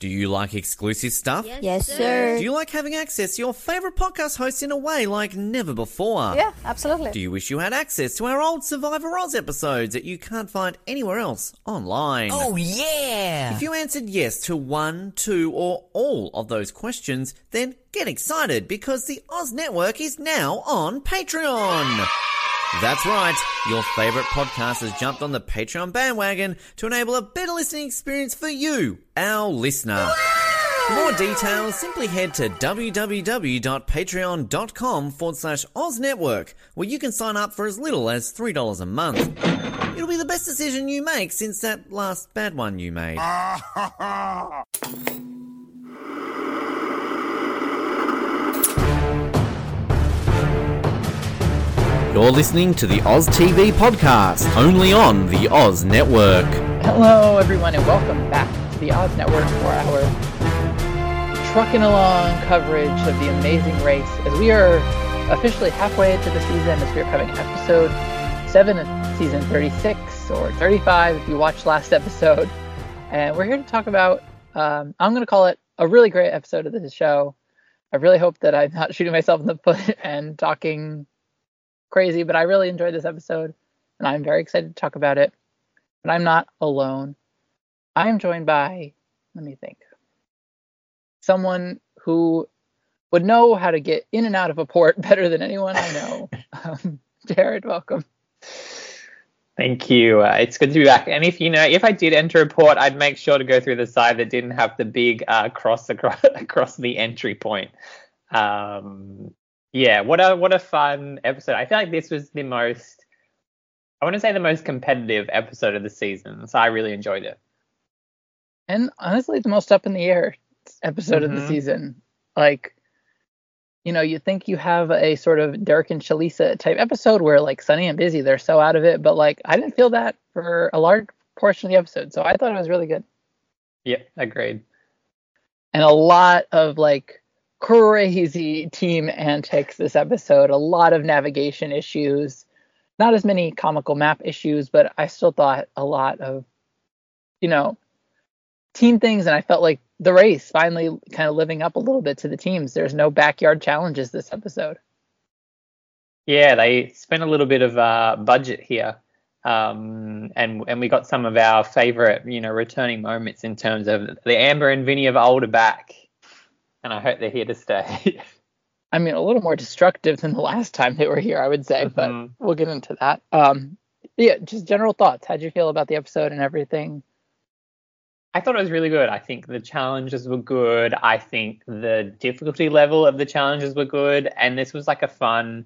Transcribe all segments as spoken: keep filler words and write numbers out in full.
Do you like exclusive stuff? Yes, Yes, sir. sir. Do you like having access to your favourite podcast hosts in a way like never before? Yeah, absolutely. Do you wish you had access to our old Survivor Oz episodes that you can't find anywhere else online? Oh, yeah! If you answered yes to one, two, or all of those questions, then get excited because the Oz Network is now on Patreon. That's right, your favourite podcast has jumped on the Patreon bandwagon to enable a better listening experience for you, our listener. For more details, simply head to www.patreon.com forward slash Oz Network, where you can sign up for as little as three dollars a month. It'll be the best decision you make since that last bad one you made. You're listening to the Oz T V podcast, only on the Oz Network. Hello, everyone, and welcome back to the Oz Network for our trucking along coverage of The Amazing Race, as we are officially halfway into the season, as we are covering episode seven of season thirty-six, or thirty-five if you watched last episode. And we're here to talk about, um, I'm going to call it a really great episode of this show. I really hope that I'm not shooting myself in the foot and talking crazy, but I really enjoyed this episode, and I'm very excited to talk about it. But I'm not alone. I am joined by, let me think, someone who would know how to get in and out of a port better than anyone I know. um, Jared, welcome. Thank you. Uh, it's good to be back. And if you know, if I did enter a port, I'd make sure to go through the side that didn't have the big uh, cross across, across the entry point. Um, Yeah, what a what a fun episode. I feel like this was the most, I want to say the most competitive episode of the season, so I really enjoyed it. And honestly, the most up in the air episode Mm-hmm. of the season. Like, you know, you think you have a sort of Derek and Shalisa type episode where like Sunny and Busy, they're so out of it, but like I didn't feel that for a large portion of the episode, so I thought it was really good. Yeah, agreed. And a lot of like crazy team antics this episode, a lot of navigation issues, not as many comical map issues, but I still thought a lot of, you know, team things, and I felt like the race finally kind of living up a little bit to the teams. There's no backyard challenges this episode. Yeah, they spent a little bit of uh, budget here, um, and and we got some of our favorite, you know, returning moments in terms of the Amber and Vinny of old are back. And I hope they're here to stay. I mean, a little more destructive than the last time they were here, I would say, but Mhm. we'll get into that. Um, yeah, just general thoughts. How'd you feel about the episode and everything? I thought it was really good. I think the challenges were good. I think the difficulty level of the challenges were good. And this was like a fun,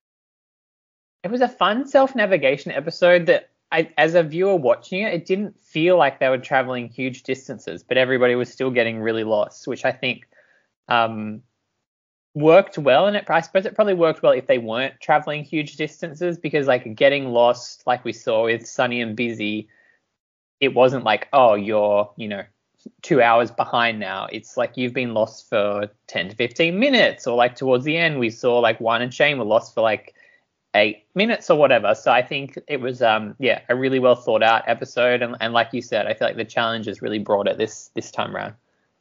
it was a fun self-navigation episode that I, as a viewer watching it, it didn't feel like they were traveling huge distances, but everybody was still getting really lost, which I think um, worked well. And it, I suppose it probably worked well if they weren't traveling huge distances, because like getting lost, like we saw with Sunny and Busy, it wasn't like, oh, you're, you know, two hours behind now. It's like you've been lost for ten to fifteen minutes, or like towards the end, we saw like Juan and Shane were lost for like eight minutes or whatever. So I think it was, um, yeah, a really well thought out episode. And, and like you said, I feel like the challenges really brought it this, this time around.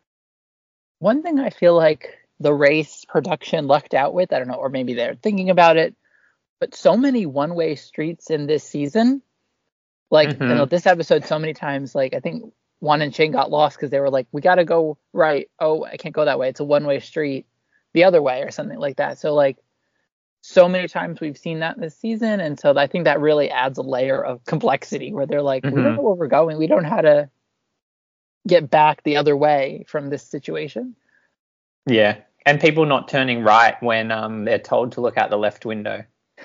One thing I feel like the race production lucked out with, I don't know, or maybe they're thinking about it, but so many one-way streets in this season, like, Mm-hmm. you know, this episode so many times, like, I think Juan and Shane got lost because they were like, we got to go right. Oh, I can't go that way. It's a one-way street the other way or something like that. So, like, so many times we've seen that this season. And so I think that really adds a layer of complexity where they're like, Mm-hmm. we don't know where we're going. We don't know how to get back the other way from this situation. Yeah. And people not turning right when um, they're told to look out the left window.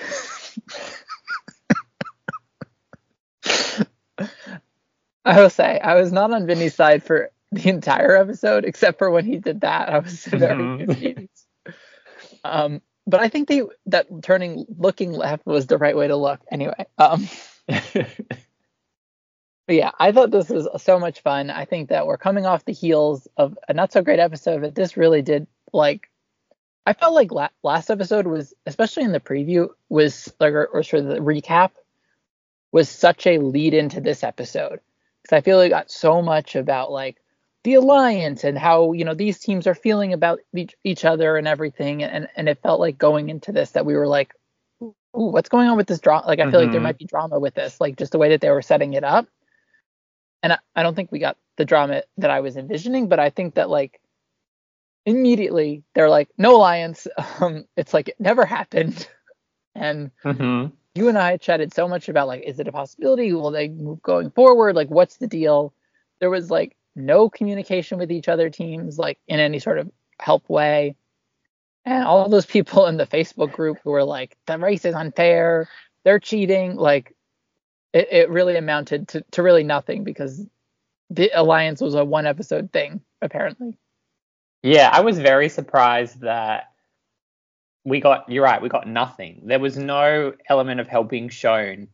I will say, I was not on Vinny's side for the entire episode, except for when he did that. I was very Mhm. confused. Um, but I think they that turning, looking left was the right way to look. Anyway, um, but yeah, I thought this was so much fun. I think that we're coming off the heels of a not so great episode, but this really did, like, I felt like la- last episode was, especially in the preview, was like, or, or sort of the recap, was such a lead into this episode. Because I feel like it got so much about like the alliance and how, you know, these teams are feeling about each, each other and everything. And, and it felt like going into this that we were like, ooh, what's going on with this drama? Like, I feel Mm-hmm. like there might be drama with this, like just the way that they were setting it up. And I, I don't think we got the drama that I was envisioning, but I think that like immediately they're like, no alliance. Um, it's like it never happened. And Mm-hmm. you and I chatted so much about like, is it a possibility? Will they move going forward? Like, what's the deal? There was like no communication with each other teams, like in any sort of help way. And all those people in the Facebook group who were like, the race is unfair, they're cheating. Like, it, it really amounted to, to really nothing because the alliance was a one episode thing, apparently. Yeah, I was very surprised that we got, you're right, we got nothing. There was no element of helping shown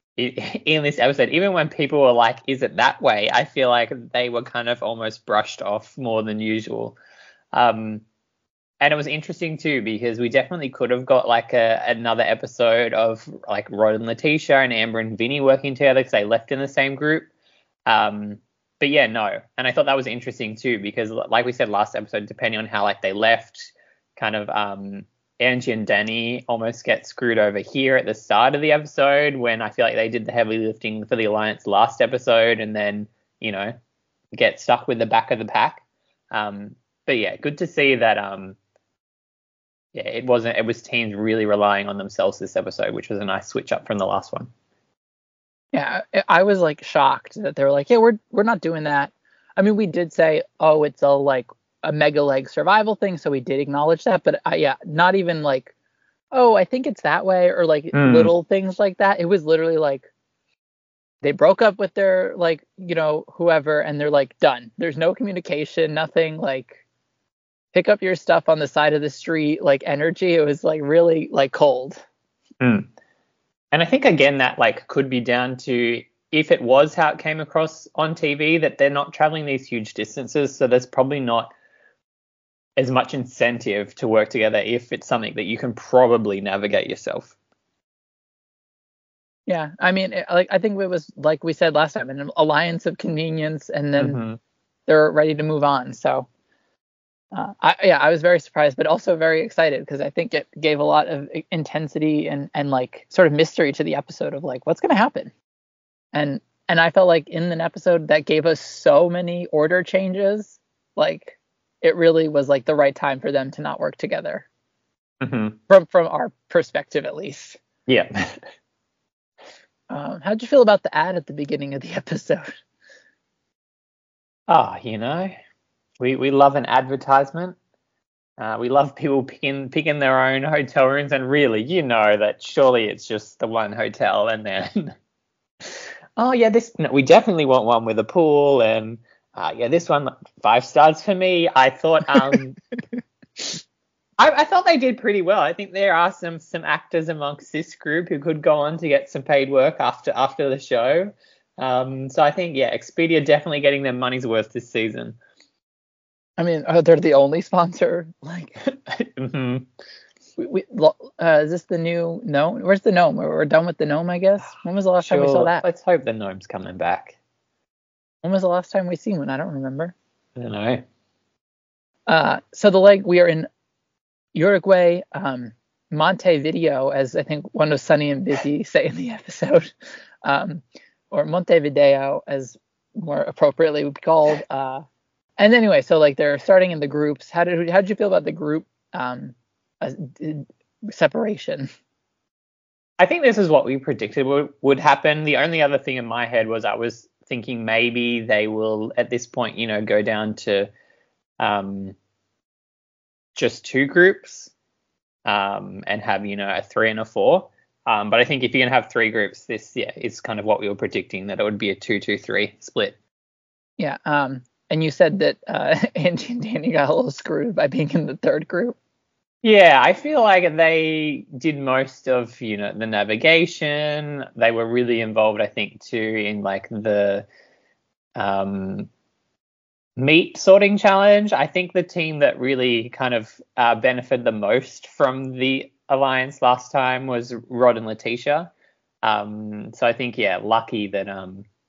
in this episode. Even when people were like, is it that way? I feel like they were kind of almost brushed off more than usual. Um, and it was interesting too, because we definitely could have got like a, another episode of like Rod and Letitia and Amber and Vinny working together because they left in the same group. Um, but yeah, no. And I thought that was interesting too, because like we said last episode, depending on how like they left, kind of um, Angie and Danny almost get screwed over here at the start of the episode when I feel like they did the heavy lifting for the Alliance last episode and then, you know, get stuck with the back of the pack. Um, but yeah, good to see that, um, yeah, it wasn't, it was teams really relying on themselves this episode, which was a nice switch up from the last one. Yeah, I was like shocked that they were like, yeah, we're we're not doing that. I mean, we did say, oh, it's a like a mega leg survival thing, so we did acknowledge that. But uh, yeah, not even like, oh, I think it's that way, or like Mm. little things like that. It was literally like they broke up with their like, you know, whoever, and they're like done. There's no communication, nothing. Like pick up your stuff on the side of the street, like energy. It was like really like cold. Mm. And I think, again, that like could be down to if it was how it came across on T V, that they're not traveling these huge distances. So there's probably not as much incentive to work together if it's something that you can probably navigate yourself. Yeah, I mean, it, like I think it was like we said last time, an alliance of convenience, and then Mm-hmm. they're ready to move on. So, uh, I, yeah, I was very surprised, but also very excited because I think it gave a lot of intensity and and like sort of mystery to the episode of like what's going to happen. And and I felt like in an episode that gave us so many order changes, like it really was like the right time for them to not work together Mm-hmm. from from our perspective at least. Yeah. Um, how'd you feel about the ad at the beginning of the episode? Ah, you know, we we love an advertisement. Uh, we love people picking picking their own hotel rooms, and really, you know, that surely it's just the one hotel, and then, oh yeah, this no, we definitely want one with a pool, and uh, yeah, this one five stars for me. I thought, um, I, I thought they did pretty well. I think there are some some actors amongst this group who could go on to get some paid work after after the show. Um, so I think, yeah, Expedia definitely getting their money's worth this season. I mean, oh, they're the only sponsor. Like, Mm-hmm. we, we uh, is this the new gnome? Where's the gnome? We're, we're done with the gnome, I guess. When was the last time we saw Sure. that? Let's hope the gnome's coming back. When was the last time we seen one? I don't remember. I don't know. Uh, so the leg, we are in Uruguay, um, Montevideo, as I think one of Sunny and Busy say in the episode, um, or Montevideo, as more appropriately would be called. Uh, and anyway, so like they're starting in the groups. How did how did you feel about the group um, uh, separation? I think this is what we predicted would, would happen. The only other thing in my head was I was thinking maybe they will, at this point, you know, go down to um, just two groups um, and have, you know, a three and a four. Um, but I think if you're going to have three groups, this, yeah, is kind of what we were predicting, that it would be a two two three split. Yeah. Um, and you said that uh, Angie and Danny got a little screwed by being in the third group. Yeah, I feel like they did most of, you know, the navigation. They were really involved, I think, too, in like the um, meat sorting challenge. I think the team that really kind of uh, benefited the most from the alliance last time was Rod and Letitia. Um, so I think, yeah, lucky that um,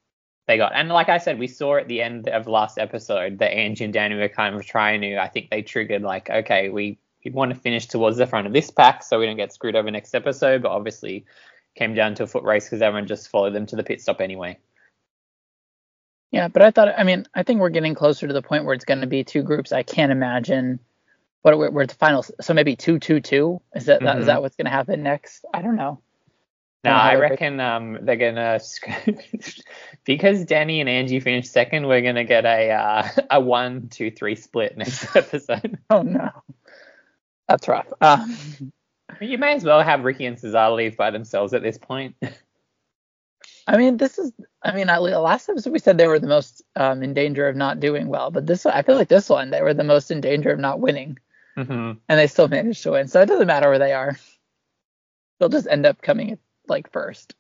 they got. And like I said, we saw at the end of last episode that Angie and Danny were kind of trying to, I think they triggered like, okay, we, we want to finish towards the front of this pack so we don't get screwed over next episode, but obviously came down to a foot race because everyone just followed them to the pit stop anyway. Yeah, but I thought, I mean, I think we're getting closer to the point where it's going to be two groups. I can't imagine what we're, we're at the final. So maybe two, two, two. Is that, mm-hmm. that is that what's going to happen next? I don't know. No, I reckon um, they're gonna because Danny and Angie finished second. We're gonna get a uh, a one, two, three split next episode. Oh no, that's rough. Um, you may as well have Ricky and Cesar leave by themselves at this point. I mean, this is. I mean, last episode we said they were the most um, in danger of not doing well, but this I feel like this one they were the most in danger of not winning, mm-hmm. and they still managed to win. So it doesn't matter where they are; they'll just end up coming like first.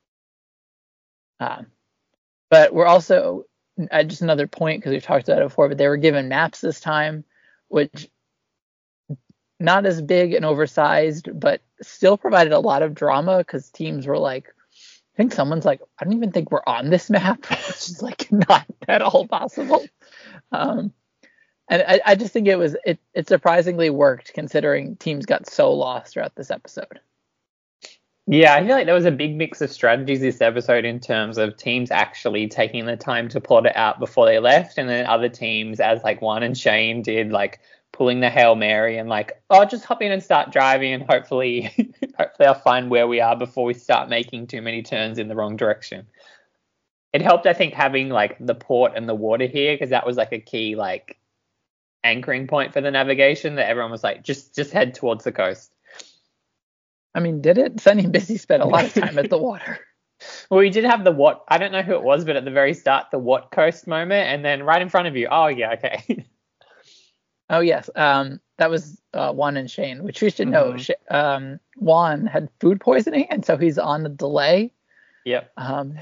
Um, but we're also at just another point because we've talked about it before, but they were given maps this time, which not as big and oversized, but still provided a lot of drama because teams were like, I think someone's like, I don't even think we're on this map, which is like not at all possible. Um, and I, I just think it was it it surprisingly worked considering teams got so lost throughout this episode. Yeah, I feel like there was a big mix of strategies this episode in terms of teams actually taking the time to plot it out before they left, and then other teams, as like Juan and Shane did, like pulling the Hail Mary and like, oh, just hop in and start driving, and hopefully, hopefully I'll find where we are before we start making too many turns in the wrong direction. It helped, I think, having like the port and the water here because that was like a key like anchoring point for the navigation that everyone was like, just just head towards the coast. I mean, did it? Sunny and Busy spent a lot of time at the water. Well, we did have the what, I don't know who it was, but at the very start, the what coast moment, and then right in front of you, oh, yeah, okay. Oh, yes. Um, that was uh, Juan and Shane, which we should know. Mm-hmm. Um, Juan had food poisoning, and so he's on a delay. Yep. Um,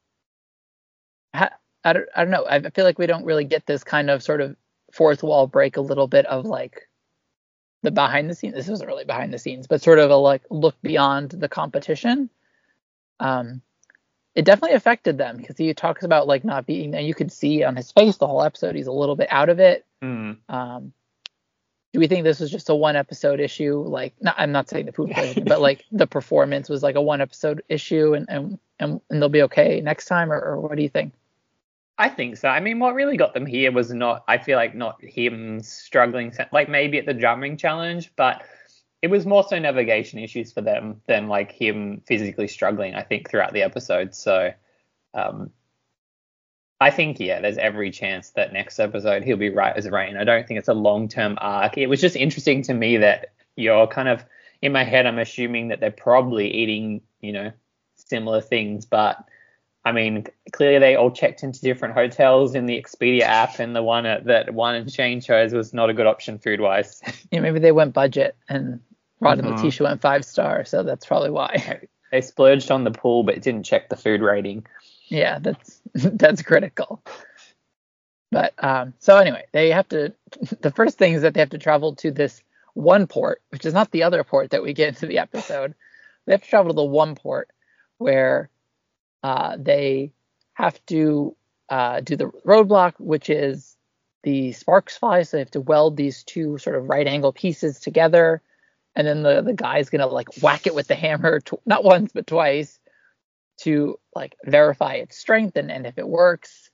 I, I, don't, I don't know. I feel like we don't really get this kind of sort of fourth wall break a little bit of like, the behind the scenes. This wasn't really behind the scenes, but sort of a like look beyond the competition. Um, it definitely affected them because he talks about like not being, and you could see on his face the whole episode he's a little bit out of it. Mm. Um, do we think this was just a one episode issue? Like, not, I'm not saying the food poisoning, but like the performance was like a one episode issue, and and and, and they'll be okay next time, or, or what do you think? I think so. I mean, what really got them here was not, I feel like not him struggling, like maybe at the drumming challenge, but it was more so navigation issues for them than like him physically struggling, I think, throughout the episode. So um, I think, yeah, there's every chance that next episode he'll be right as rain. I don't think it's a long-term arc. It was just interesting to me that you're kind of, in my head, I'm assuming that they're probably eating, you know, similar things, but I mean, clearly they all checked into different hotels in the Expedia app, and the one at, that Juan and Shane chose was not a good option food-wise. Yeah, maybe they went budget, and Rod and mm-hmm. Letitia went five-star, so that's probably why. They splurged on the pool, but didn't check the food rating. Yeah, that's that's critical. But um, so anyway, they have to. The first thing is that they have to travel to this one port, which is not the other port that we get into the episode. They have to travel to the one port where. Uh, they have to uh, do the roadblock, which is the sparks fly. So they have to weld these two sort of right angle pieces together. And then the, the guy's going to like whack it with the hammer, tw- not once, but twice to like verify its strength and, and if it works.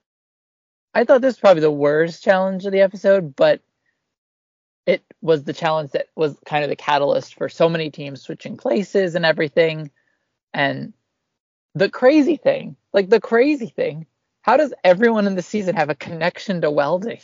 I thought this was probably the worst challenge of the episode, but it was the challenge that was kind of the catalyst for so many teams switching places and everything. And The crazy thing, like the crazy thing, how does everyone in the season have a connection to welding?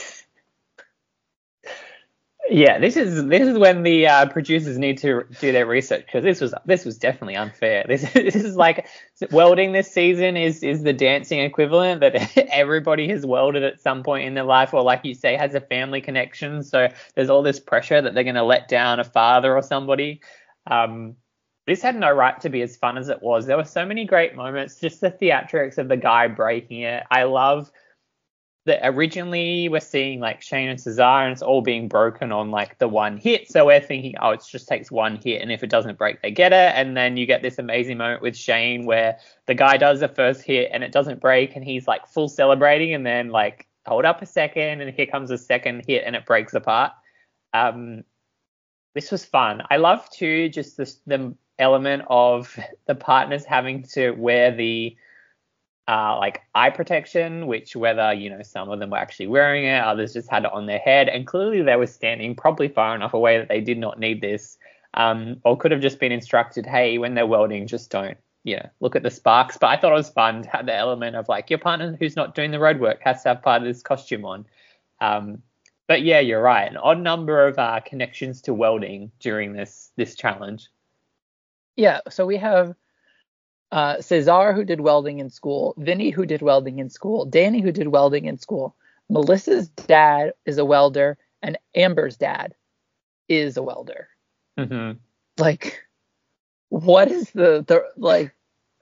Yeah, this is this is when the uh, producers need to do their research because this was this was definitely unfair. This this is like welding this season is is the dancing equivalent that everybody has welded at some point in their life, or like you say, has a family connection. So there's all this pressure that they're going to let down a father or somebody. Um, This had no right to be as fun as it was. There were so many great moments, just the theatrics of the guy breaking it. I love that originally we're seeing like Shane and Cesar, and it's all being broken on like the one hit. So we're thinking, oh, it just takes one hit, and if it doesn't break, they get it. And then you get this amazing moment with Shane where the guy does the first hit and it doesn't break, and he's like full celebrating, and then like hold up a second, and here comes the second hit and it breaks apart. Um, this was fun. I love too just the, the element of the partners having to wear the Uh, like eye protection, which whether, you know, some of them were actually wearing it, others just had it on their head. And clearly they were standing probably far enough away that they did not need this, um, or could have just been instructed, hey, when they're welding, just don't, you know, look at the sparks. But I thought it was fun to have the element of like your partner who's not doing the road work has to have part of this costume on. Um, but yeah, you're right. An odd number of uh, connections to welding during this this challenge. Yeah, so we have Uh, Cesar, who did welding in school, Vinny, who did welding in school, Danny, who did welding in school, Melissa's dad is a welder, and Amber's dad is a welder. Mm-hmm. Like, what is the, the, like,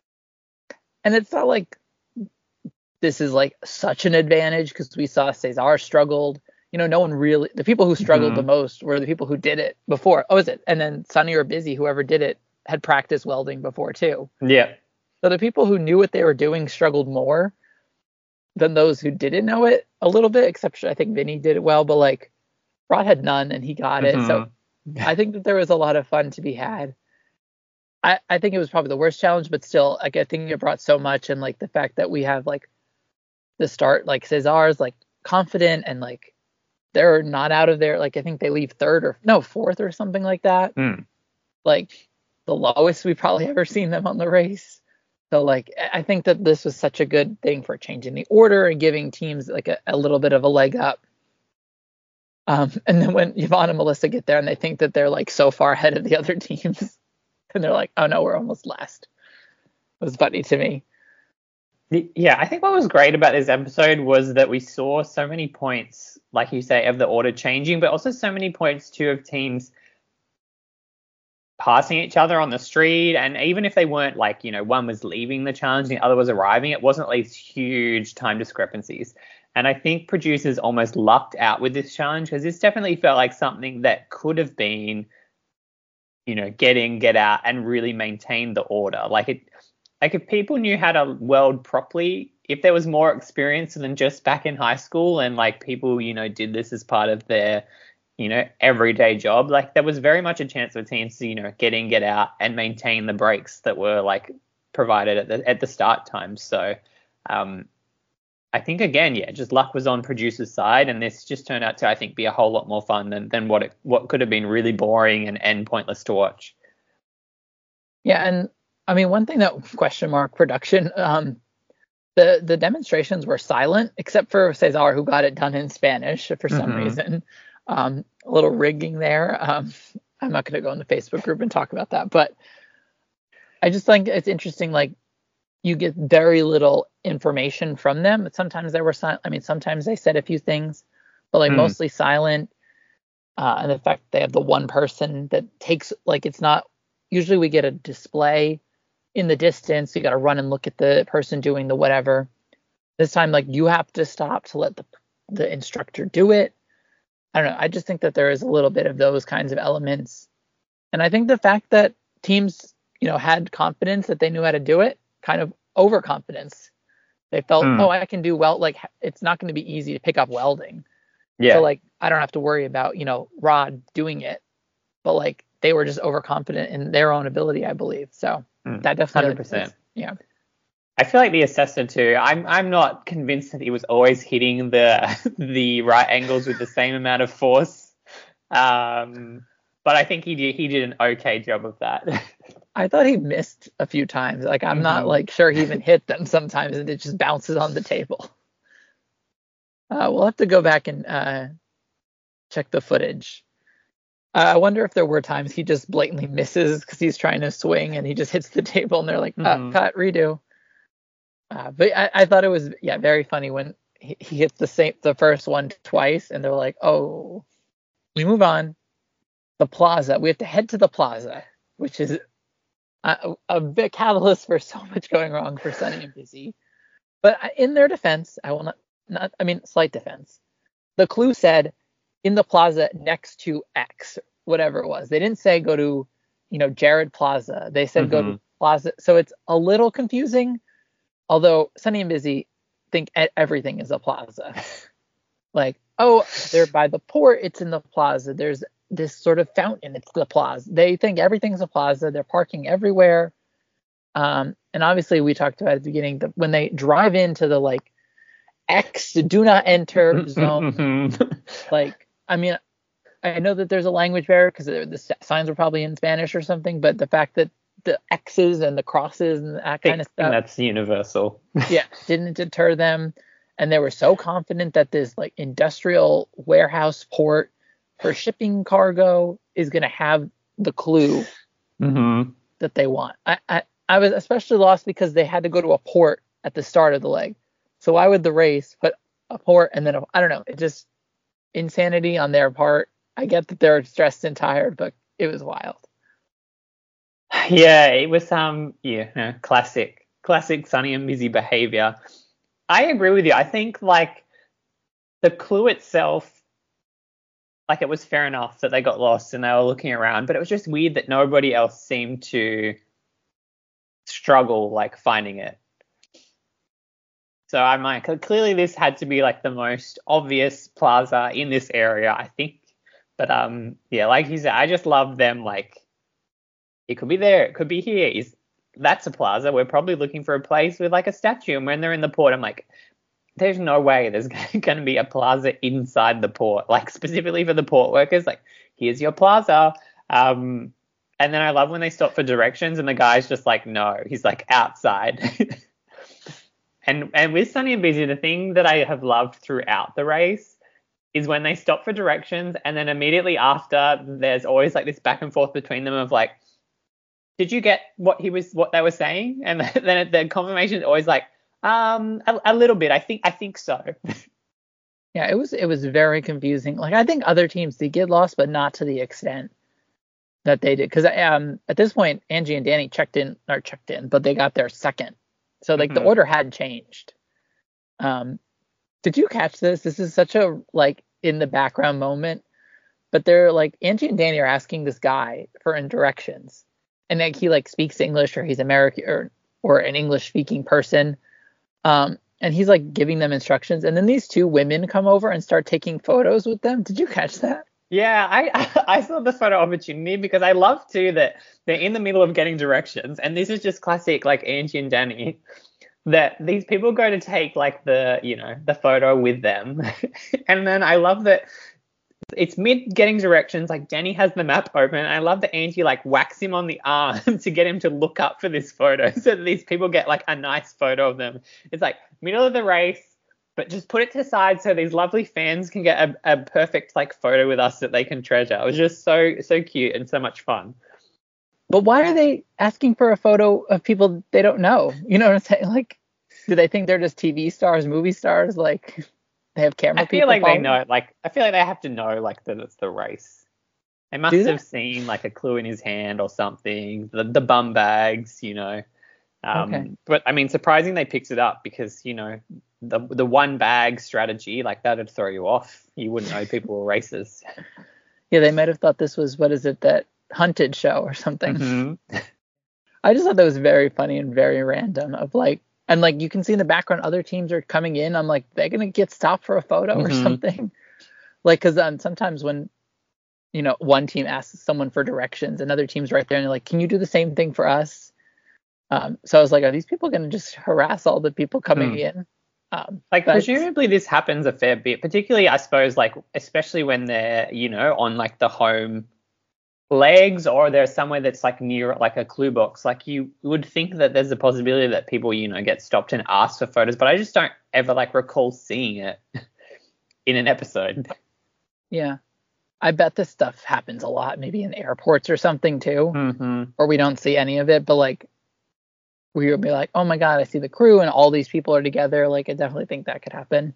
and it's not like this is like such an advantage because we saw Cesar struggled. You know, no one really, the people who struggled Mm-hmm. the most were the people who did it before. Oh, is it? And then Sunny or Busy, whoever did it, had practiced welding before too. Yeah. So the people who knew what they were doing struggled more than those who didn't know it a little bit, except I think Vinny did it well, but like Rod had none and he got it. Mm-hmm. So I think that there was a lot of fun to be had. I, I think it was probably the worst challenge, but still, like I think it brought so much, and like the fact that we have like the start, like Cesar's like confident and like they're not out of there. Like I think they leave third or no fourth or something like that. Mm. Like the lowest we've probably ever seen them on the race. So like I think that this was such a good thing for changing the order and giving teams like a, a little bit of a leg up. Um, and then when Yvonne and Melissa get there and they think that they're like so far ahead of the other teams, and they're like, oh no, we're almost last. It was funny to me. Yeah, I think what was great about this episode was that we saw so many points, like you say, of the order changing, but also so many points too of teams passing each other on the street. And even if they weren't like, you know, one was leaving the challenge and the other was arriving, it wasn't like these huge time discrepancies. And I think producers almost lucked out with this challenge because this definitely felt like something that could have been, you know, get in, get out, and really maintain the order. Like it, like if people knew how to weld properly, if there was more experience than just back in high school and like people, you know, did this as part of their, you know, everyday job, like there was very much a chance for teams to, you know, get in, get out and maintain the breaks that were like provided at the, at the start time. So um, I think, again, yeah, just luck was on producer's side, and this just turned out to, I think, be a whole lot more fun than, than what it what could have been really boring and, and pointless to watch. Yeah, and I mean, one thing that question mark production, um, the the demonstrations were silent except for Cesar, who got it done in Spanish for some Mm-hmm. reason. Um, a little rigging there. Um, I'm not going to go in the Facebook group and talk about that, but I just think it's interesting. Like, you get very little information from them. Sometimes they were silent. I mean, sometimes they said a few things, but like Mm. mostly silent. Uh, and the fact they have the one person that takes, like, it's not, usually we get a display in the distance. You got to run and look at the person doing the whatever. This time, like, you have to stop to let the the instructor do it. I don't know. I just think that there is a little bit of those kinds of elements. And I think the fact that teams, you know, had confidence that they knew how to do it, kind of overconfidence. They felt, Mm. oh, I can do well. Like, it's not going to be easy to pick up welding. Yeah. So, like, I don't have to worry about, you know, Rod doing it. But, like, they were just overconfident in their own ability, I believe. So Mm. that definitely, one hundred percent. yeah. I feel like the assessor too. I'm I'm not convinced that he was always hitting the the right angles with the same amount of force. Um, but I think he did he did an okay job of that. I thought he missed a few times. Like, I'm not Mhm. like sure he even hit them sometimes, and it just bounces on the table. Uh, we'll have to go back and uh, check the footage. Uh, I wonder if there were times he just blatantly misses because he's trying to swing and he just hits the table and they're like, uh, Mhm. cut, redo. Uh, but I, I thought it was, yeah, very funny when he, he hits the same, the first one twice and they're like, oh, we move on. The plaza, we have to head to the plaza, which is a, a big catalyst for so much going wrong for Sunny and Busy. But in their defense, I will not not, I mean, slight defense. The clue said in the plaza next to X, whatever it was. They didn't say go to, you know, Jared Plaza. They said mm-hmm. go to Plaza. So it's a little confusing. Although Sunny and Busy think everything is a plaza. Like, oh, they're by the port. It's in the plaza. There's this sort of fountain. It's the plaza. They think everything's a plaza. They're parking everywhere. Um, and obviously we talked about at the beginning that when they drive into the like X do not enter zone, like, I mean, I know that there's a language barrier because the signs were probably in Spanish or something, but the fact that the X's and the crosses and that kind of stuff, that's universal. Yeah, didn't deter them. And they were so confident that this like industrial warehouse port for shipping cargo is going to have the clue mm-hmm. that they want. I, I, I was especially lost because they had to go to a port at the start of the leg. So why would the race put a port and then, a, I don't know, it just insanity on their part. I get that they're stressed and tired, but it was wild. Yeah, it was um yeah, no, classic, classic Sunny and Busy behavior. I agree with you. I think like the clue itself, like it was fair enough that they got lost and they were looking around, but it was just weird that nobody else seemed to struggle like finding it. So I'm like, clearly this had to be like the most obvious plaza in this area, I think. But um, yeah, like you said, I just love them. Like, it could be there, it could be here. Is that's a plaza? We're probably looking for a place with like a statue. And when they're in the port, I'm like, there's no way there's going to be a plaza inside the port, like specifically for the port workers. Like, here's your plaza. Um, and then I love when they stop for directions and the guy's just like, no, he's like outside. And and with Sunny and Busy, the thing that I have loved throughout the race is when they stop for directions and then immediately after there's always like this back and forth between them of like, did you get what he was what they were saying? And then the confirmation is always like, um, a, a little bit. I think I think so. Yeah, it was it was very confusing. Like I think other teams did get lost, but not to the extent that they did. Because um at this point, Angie and Danny checked in or checked in, but they got there second. So like mm-hmm. the order had changed. Um, did you catch this? This is such a like in the background moment, but they're like Angie and Danny are asking this guy for directions, and like he like speaks English or he's American or or an English speaking person, um, and he's like giving them instructions, and then these two women come over and start taking photos with them. Did you catch that? Yeah, I I saw the photo opportunity because I love too that they're in the middle of getting directions, and this is just classic like Angie and Danny, that these people go to take like the you know the photo with them, and then I love that it's mid getting directions, like Danny has the map open. I love that Angie like whacks him on the arm to get him to look up for this photo, so that these people get like a nice photo of them. It's like middle of the race. But just put it to the side so these lovely fans can get a, a perfect like photo with us that they can treasure. It was just so so cute and so much fun. But why are they asking for a photo of people they don't know? You know what I'm saying? Like, do they think they're just T V stars, movie stars? Like, they have camera people? I feel like following? they know. Like, I feel like they have to know like that it's the race. They must have seen like a clue in his hand or something. The the bum bags, you know. Um, okay. But I mean, surprising they picked it up because you know. The the one bag strategy, like that'd throw you off. You wouldn't know people were racers. Yeah, they might have thought this was, what is it, that Hunted show or something. Mm-hmm. I just thought that was very funny and very random of like, and like you can see in the background, other teams are coming in. I'm like, they're going to get stopped for a photo mm-hmm. or something. Like, cause um, sometimes when, you know, one team asks someone for directions, another team's right there and they're like, can you do the same thing for us? Um, so I was like, are these people going to just harass all the people coming mm. in? Um, like but, presumably this happens a fair bit, particularly I suppose like especially when they're you know on like the home legs or they're somewhere that's like near like a clue box. Like you would think that there's a possibility that people you know get stopped and asked for photos, but I just don't ever like recall seeing it in an episode. Yeah, I bet this stuff happens a lot, maybe in airports or something too, mm-hmm. or we don't see any of it, but like. We would be like, oh my God, I see the crew and all these people are together. Like, I definitely think that could happen.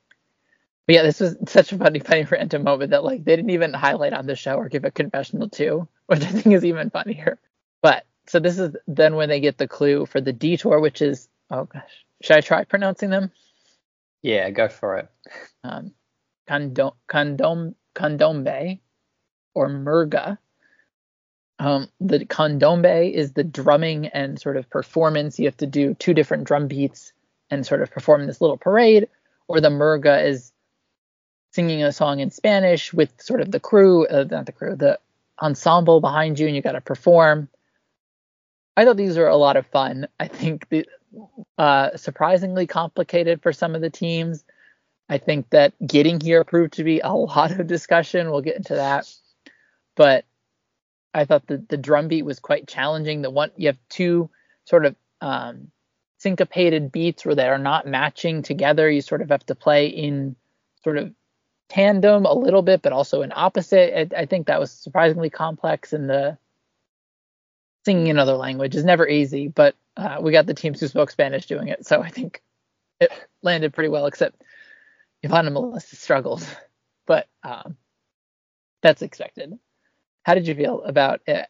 But yeah, this was such a funny, funny random moment that like they didn't even highlight on the show or give a confessional to, which I think is even funnier. But so this is then when they get the clue for the detour, which is, oh gosh, should I try pronouncing them? Yeah, go for it. Um, Condom, condom, condombe or murga. Um, the condombe is the drumming and sort of performance. You have to do two different drum beats and sort of perform this little parade. Or the murga is singing a song in Spanish with sort of the crew, uh, not the crew, the ensemble behind you, and you got to perform. I thought these were a lot of fun. I think the uh, surprisingly complicated for some of the teams. I think that getting here proved to be a lot of discussion. We'll get into that. But I thought the, the drum beat was quite challenging. The one you have two sort of um, syncopated beats where they are not matching together. You sort of have to play in sort of tandem a little bit, but also in opposite. I, I think that was surprisingly complex, and the singing in other language is never easy, but uh, we got the teams who spoke Spanish doing it, so I think it landed pretty well, except Ivana Melissa struggled, but um, that's expected. How did you feel about it?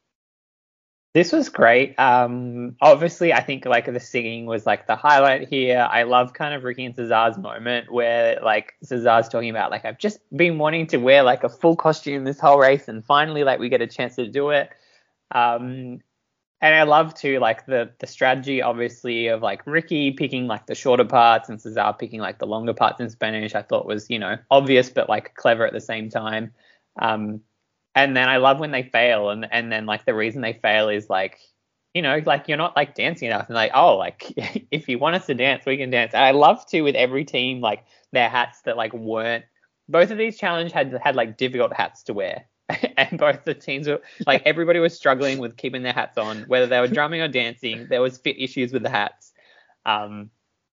This was great. Um, obviously, I think like the singing was like the highlight here. I love kind of Ricky and Cesar's moment where like Cesar's talking about like I've just been wanting to wear like a full costume this whole race, and finally like we get a chance to do it. Um, and I love too like the the strategy obviously of like Ricky picking like the shorter parts and Cesar picking like the longer parts in Spanish. I thought was, you know, obvious but like clever at the same time. Um, And then I love when they fail, and and then like the reason they fail is like, you know, like you're not like dancing enough, and like, oh, like if you want us to dance, we can dance. And I love to with every team like their hats that like weren't. Both of these challenge had had like difficult hats to wear, and both the teams were like everybody was struggling with keeping their hats on, whether they were drumming or dancing. There was fit issues with the hats. Um,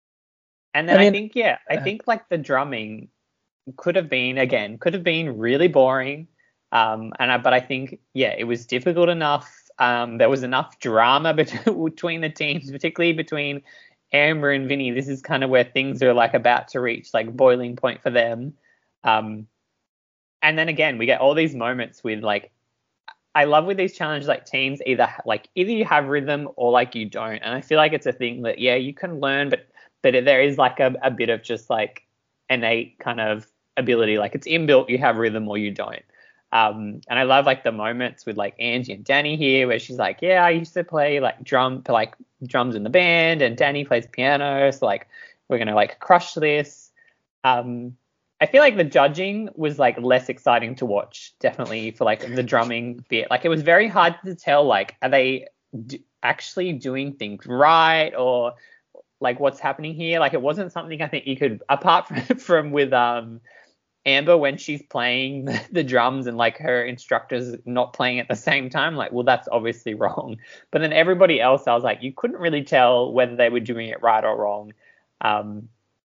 and then I, mean, I think yeah, I think like the drumming could have been again could have been really boring. Um, and I, but I think, yeah, it was difficult enough. Um, there was enough drama between the teams, particularly between Amber and Vinny. This is kind of where things are like about to reach like boiling point for them. Um, and then again, we get all these moments with like, I love with these challenges, like teams either like either you have rhythm or like you don't. And I feel like it's a thing that, yeah, you can learn, but, but there is like a, a bit of just like innate kind of ability. Like it's inbuilt, you have rhythm or you don't. Um, and I love like the moments with like Angie and Danny here where she's like, yeah, I used to play like drum, like drums in the band, and Danny plays piano. So like, we're going to like crush this. Um, I feel like the judging was like less exciting to watch, definitely for like the drumming bit. Like it was very hard to tell, like, are they d- actually doing things right, or like what's happening here? Like it wasn't something I think you could, apart from, from with, um, Amber when she's playing the drums and like her instructors not playing at the same time, like, well, that's obviously wrong. But then everybody else, I was like, you couldn't really tell whether they were doing it right or wrong. Um,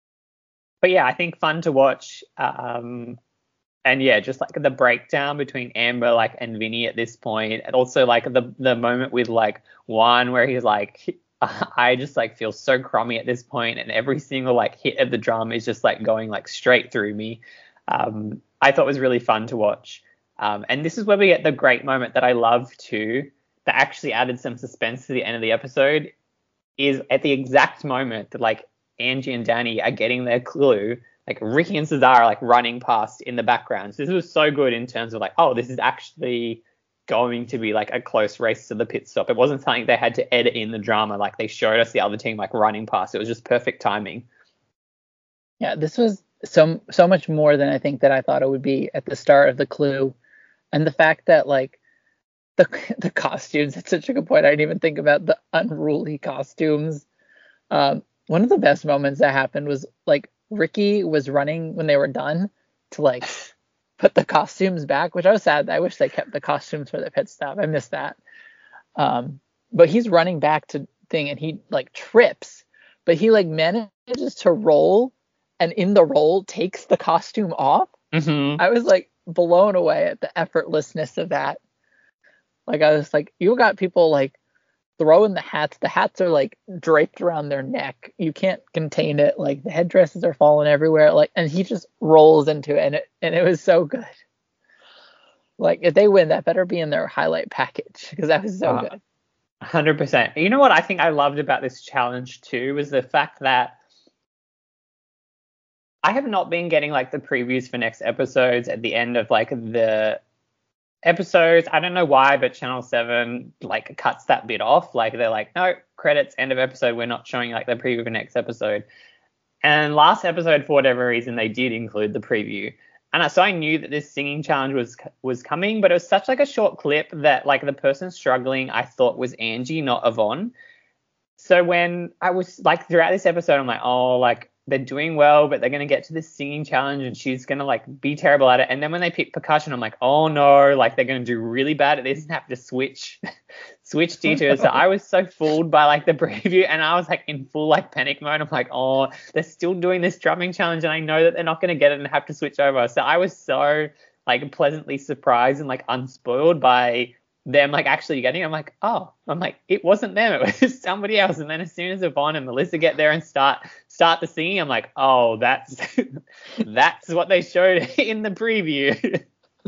but yeah, I think fun to watch. Um, and yeah, just like the breakdown between Amber like and Vinny at this point, and also like the the moment with like Juan where he's like, I just like feel so crummy at this point, and every single like hit of the drum is just like going like straight through me. Um, I thought was really fun to watch. Um, and this is where we get the great moment that I love too, that actually added some suspense to the end of the episode, is at the exact moment that like Angie and Danny are getting their clue, like Ricky and Cesar are like running past in the background. So this was so good in terms of like, oh, this is actually going to be like a close race to the pit stop. It wasn't something they had to edit in the drama. Like they showed us the other team like running past. It was just perfect timing. Yeah, this was so so much more than I think that I thought it would be at the start of the clue. And the fact that like the the costumes, that's such a good point. I didn't even think about the unruly costumes. Um, one of the best moments that happened was like Ricky was running when they were done to like put the costumes back, which I was sad. I wish they kept the costumes for the pit stop. I missed that. Um, but he's running back to thing and he like trips, but he like manages to roll, and in the roll takes the costume off. Mm-hmm. I was like blown away at the effortlessness of that. Like I was like, you got people like throwing the hats. The hats are like draped around their neck. You can't contain it. Like the headdresses are falling everywhere. Like, and he just rolls into it, and it and it was so good. Like if they win, that better be in their highlight package, because that was so uh, good. one hundred percent. You know what I think I loved about this challenge too was the fact that I have not been getting like the previews for next episodes at the end of like the episodes. I don't know why, but Channel seven like cuts that bit off. Like they're like, no, credits, end of episode. We're not showing like the preview for next episode. And last episode, for whatever reason, they did include the preview. And I, so I knew that this singing challenge was was coming, but it was such like a short clip that like the person struggling I thought was Angie, not Yvonne. So when I was like throughout this episode, I'm like, oh, like they're doing well, but they're going to get to this singing challenge and she's going to like be terrible at it. And then when they pick percussion, I'm like, oh no, like they're going to do really bad at this and have to switch, switch teachers. So I was so fooled by like the preview and I was like in full like panic mode. I'm like, oh, they're still doing this drumming challenge and I know that they're not going to get it and have to switch over. So I was so like pleasantly surprised and like unspoiled by them like actually getting it. I'm like, oh, I'm like, it wasn't them, it was somebody else. And then as soon as Yvonne and Melissa get there and start start the singing, I'm like, oh, that's that's what they showed in the preview.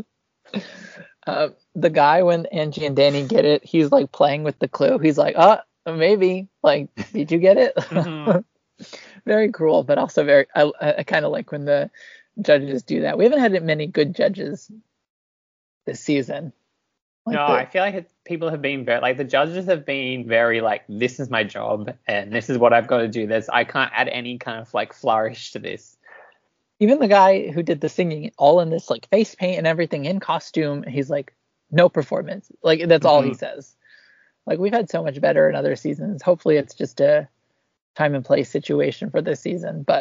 uh, the guy, when Angie and Danny get it, he's like playing with the clue. He's like, oh, maybe, like, did you get it? Mm-hmm. Very cruel, but also very, I, I kind of like when the judges do that. We haven't had many good judges this season. Like no, the, I feel like it, people have been very, like the judges have been very like, this is my job and this is what I've got to do. This, I can't add any kind of like flourish to this. Even the guy who did the singing, all in this like face paint and everything in costume, he's like, no performance. Like that's mm-hmm. all he says. Like we've had so much better in other seasons. Hopefully it's just a time and place situation for this season. But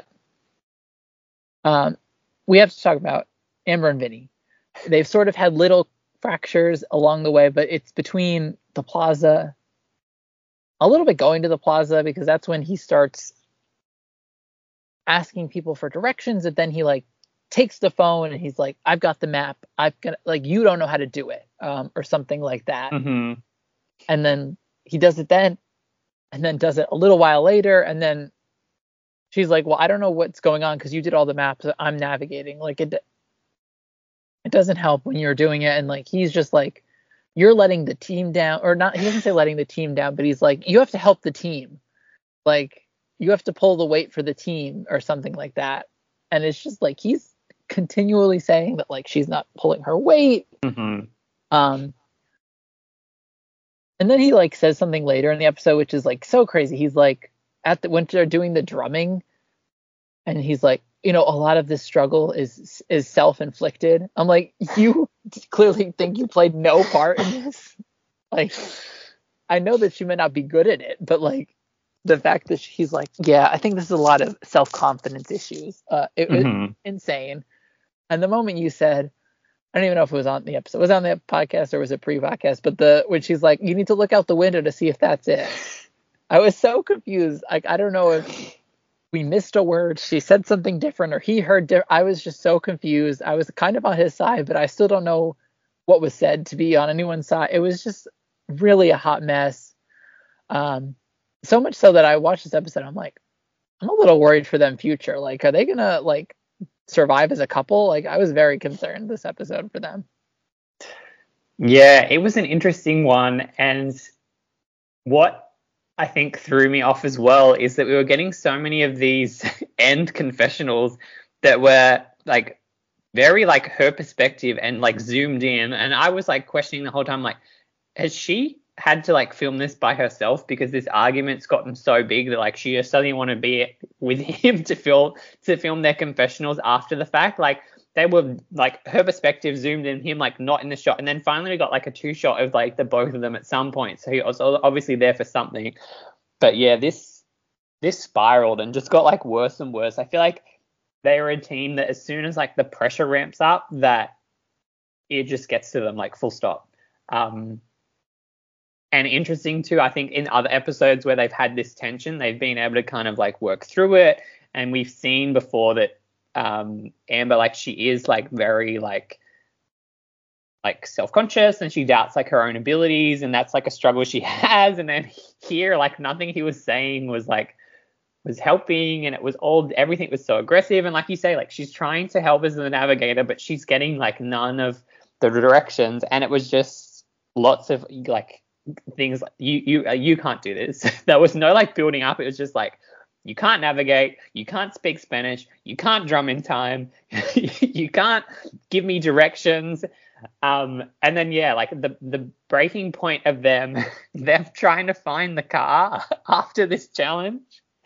um, we have to talk about Amber and Vinny. They've sort of had little fractures along the way, but it's between the plaza, a little bit going to the plaza, because that's when he starts asking people for directions, and then he like takes the phone and he's like, I've got the map, I've got, like, you don't know how to do it, um, or something like that. Mm-hmm. And then he does it then, and then does it a little while later, and then she's like, well, I don't know what's going on because you did all the maps, I'm navigating. Like it It doesn't help when you're doing it. And like, he's just like, you're letting the team down, or not. He doesn't say letting the team down, but he's like, you have to help the team. Like you have to pull the weight for the team or something like that. And it's just like, he's continually saying that like, she's not pulling her weight. Mm-hmm. Um, and then he like says something later in the episode, which is like so crazy. He's like at the, when they're doing the drumming, and he's like, you know, a lot of this struggle is is self-inflicted. I'm like, you clearly think you played no part in this. Like, I know that she may not be good at it, but like the fact that he's like, yeah, I think this is a lot of self-confidence issues. Uh, it was mm-hmm. insane. And the moment you said, I don't even know if it was on the episode, was it on the podcast or was it pre-podcast? But the when she's like, you need to look out the window to see if that's it. I was so confused. Like, I don't know if we missed a word, she said something different, or he heard di- I was just so confused. I was kind of on his side, but I still don't know what was said to be on anyone's side. It was just really a hot mess. Um, so much so that I watched this episode, I'm like, I'm a little worried for them future. Like, are they gonna like survive as a couple? Like, I was very concerned this episode for them. Yeah, it was an interesting one, and what I think threw me off as well is that we were getting so many of these end confessionals that were like very like her perspective and like zoomed in. And I was like questioning the whole time, like, has she had to like film this by herself because this argument's gotten so big that like she just doesn't want to be with him to film to film their confessionals after the fact? Like they were like her perspective zoomed in, him like not in the shot, and then finally we got like a two shot of like the both of them at some point, so he was obviously there for something. But yeah, this this spiraled and just got like worse and worse. I feel like they are a team that as soon as like the pressure ramps up, that it just gets to them like full stop. Um and interesting too, I think in other episodes where they've had this tension, they've been able to kind of like work through it, and we've seen before that um Amber, like she is like very like like self-conscious and she doubts like her own abilities, and that's like a struggle she has. And then here, like nothing he was saying was like was helping, and it was all everything was so aggressive. And like you say, like she's trying to help as the navigator, but she's getting like none of the directions, and it was just lots of like things like you you uh, you can't do this. There was no like building up. It was just like, You can't navigate. You can't speak Spanish. You can't drum in time. You can't give me directions. Um, and then, yeah, like the, the breaking point of them, them trying to find the car after this challenge,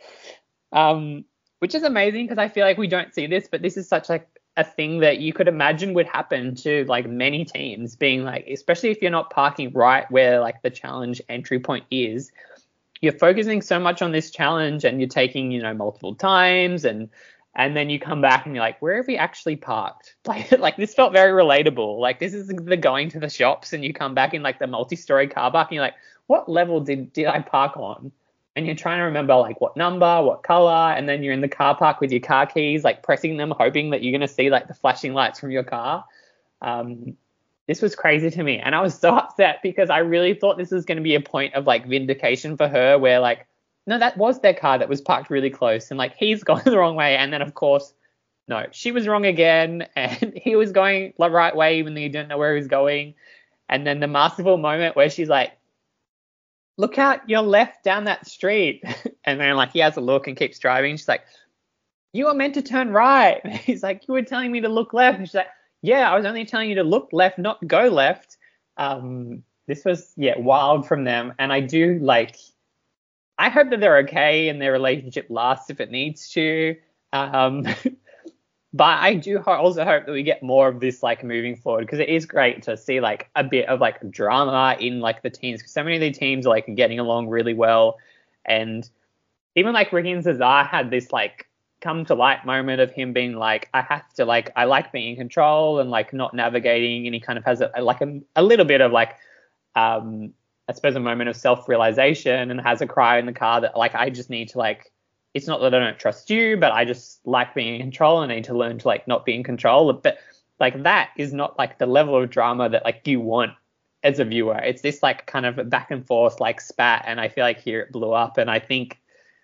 um, which is amazing because I feel like we don't see this, but this is such like a thing that you could imagine would happen to like many teams, being like, especially if you're not parking right where like the challenge entry point is, you're focusing so much on this challenge and you're taking, you know, multiple times and and then you come back and you're like, where have we actually parked? Like, like this felt very relatable. Like this is the going to the shops and you come back in like the multi-story car park and you're like, what level did, did I park on? And you're trying to remember like what number, what color, and then you're in the car park with your car keys, like pressing them, hoping that you're going to see like the flashing lights from your car. Um, this was crazy to me. And I was so upset because I really thought this was going to be a point of like vindication for her where like, no, that was their car that was parked really close and like he's gone the wrong way. And then of course, no, she was wrong again and he was going the right way even though you didn't know where he was going. And then the masterful moment where she's like, look out your left down that street. And then like he has a look and keeps driving. She's like, you were meant to turn right. And he's like, you were telling me to look left. And she's like, yeah, I was only telling you to look left, not go left. Um, this was, yeah, wild from them. And I do like, I hope that they're okay and their relationship lasts if it needs to. Um, but I do ho- also hope that we get more of this like moving forward because it is great to see like a bit of like drama in like the teams because so many of the teams are like getting along really well. And even like Ricky and Cesar had this like come to light moment of him being like, I have to like, I like being in control and like not navigating. And he kind of has a, like a, a little bit of like, um, I suppose a moment of self-realization and has a cry in the car that like, I just need to like, it's not that I don't trust you, but I just like being in control and I need to learn to like not be in control. But like that is not like the level of drama that like you want as a viewer. It's this like kind of back and forth like spat. And I feel like here it blew up. And I think,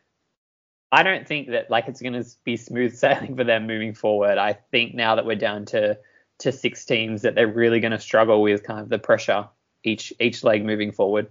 I don't think that like it's going to be smooth sailing for them moving forward. I think now that we're down to, to six teams that they're really going to struggle with kind of the pressure each each leg moving forward.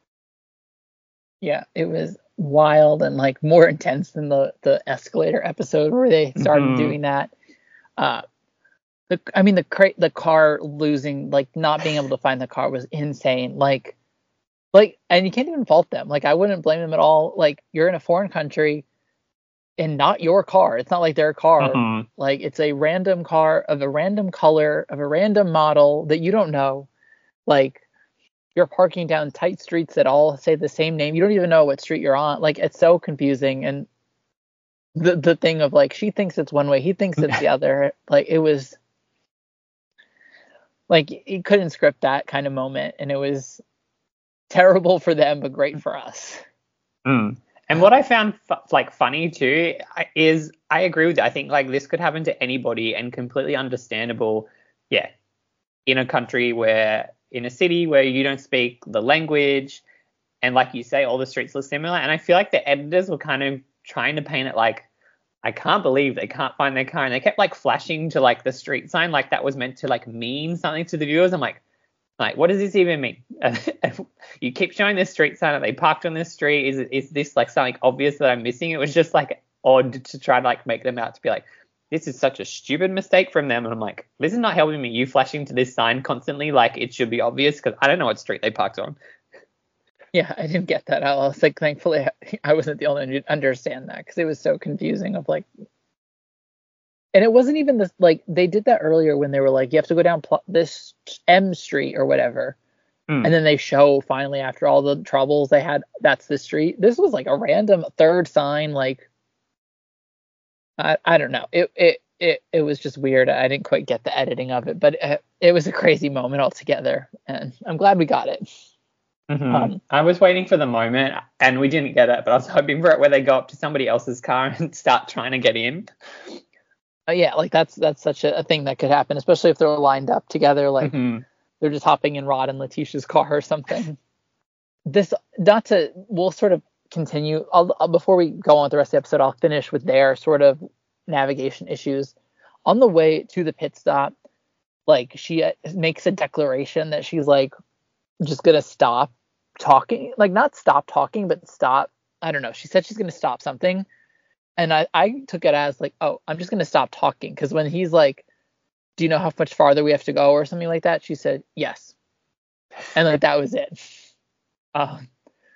Yeah, it was wild and like more intense than the the escalator episode where they started mm-hmm. doing that. Uh, the I mean the cra- the car losing, like not being able to find the car was insane. Like, like, and you can't even fault them. Like, I wouldn't blame them at all. Like, you're in a foreign country and not your car. It's not like their car. Mm-hmm. Like, it's a random car of a random color of a random model that you don't know. Like, you're parking down tight streets that all say the same name. You don't even know what street you're on. Like, it's so confusing. And the the thing of like, she thinks it's one way, he thinks it's the other. Like, it was like, he couldn't script that kind of moment. And it was terrible for them, but great for us. Mm. And what I found fu- like funny too is I agree with you. I think like this could happen to anybody and completely understandable. Yeah. In a country where, in a city where you don't speak the language and like you say, all the streets look similar. And I feel like the editors were kind of trying to paint it like, I can't believe they can't find their car. And they kept like flashing to like the street sign, like that was meant to like mean something to the viewers. I'm like, like, what does this even mean? You keep showing this street sign that they parked on this street. Is is this like something obvious that I'm missing? It was just like odd to try to like make them out to be like, this is such a stupid mistake from them. And I'm like, this is not helping me. You flashing to this sign constantly, like it should be obvious because I don't know what street they parked on. Yeah, I didn't get that. I was like, thankfully, I wasn't the only one to understand that because it was so confusing. Of like, and it wasn't even this like they did that earlier when they were like, you have to go down pl- this M Street or whatever, mm. and then they show finally after all the troubles they had, that's the street. This was like a random third sign, like. I, I don't know. It, it it it was just weird. I didn't quite get the editing of it, but it, it was a crazy moment altogether, and I'm glad we got it. Mm-hmm. Um, I was waiting for the moment, and we didn't get it, but I was hoping for it where they go up to somebody else's car and start trying to get in. Uh, yeah, like that's that's such a, a thing that could happen, especially if they're lined up together, like mm-hmm. they're just hopping in Rod and Letitia's car or something. This, not to, we'll sort of continue. I'll, I'll, before we go on with the rest of the episode, I'll finish with their sort of navigation issues. On the way to the pit stop, like she uh, makes a declaration that she's like just gonna stop talking, like not stop talking, but stop. I don't know. She said she's gonna stop something, And I, I took it as like, oh, I'm just going to stop talking. Because when he's like, do you know how much farther we have to go or something like that? She said, yes. And like that was it. Um,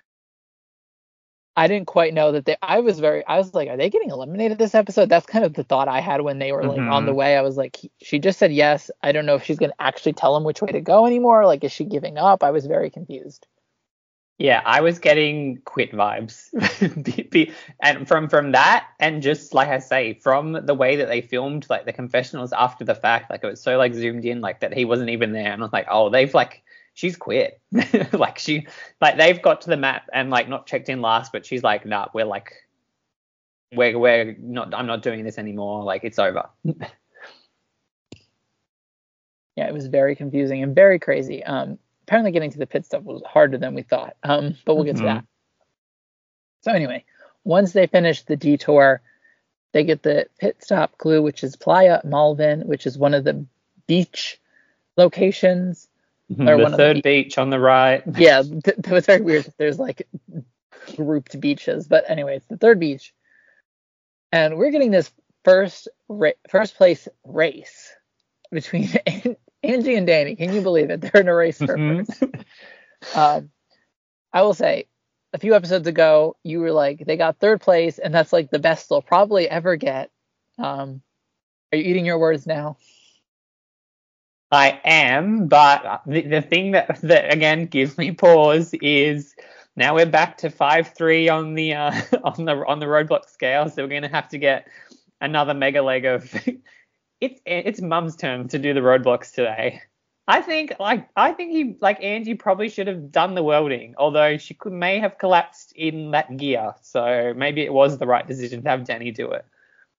I didn't quite know that they, I was very, I was like, are they getting eliminated this episode? That's kind of the thought I had when they were like mm-hmm. on the way. I was like, she just said yes. I don't know if she's going to actually tell him which way to go anymore. Like, is she giving up? I was very confused. Yeah, I was getting quit vibes. And from, from that, and just like I say, from the way that they filmed like the confessionals after the fact, like it was so like zoomed in, like that he wasn't even there. And I was like, oh, they've like, she's quit. Like she, like they've got to the map and like not checked in last, but she's like, nah, we're like, we're, we're not, I'm not doing this anymore. Like it's over. Yeah, it was very confusing and very crazy. Um, apparently getting to the pit stop was harder than we thought. Um, but we'll get mm-hmm. to that. So anyway, once they finish the detour, they get the pit stop clue, which is Playa Malvin, which is one of the beach locations. Mm-hmm. Or the one third the be- beach on the right. Yeah, th- that was very weird. There's like grouped beaches, but anyway, it's the third beach, and we're getting this first ra- first place race between Angie and Danny. Can you believe it? They're in a race for mm-hmm. first. Um, I will say, a few episodes ago, you were like, they got third place, and that's like the best they'll probably ever get. Um, are you eating your words now? I am, but the, the thing that, that again gives me pause is now we're back to five three on the uh, on the on the roadblock scale, so we're going to have to get another mega leg of it's it's Mum's turn to do the roadblocks today. I think like I think he like Angie probably should have done the welding, although she could may have collapsed in that gear, so maybe it was the right decision to have Danny do it.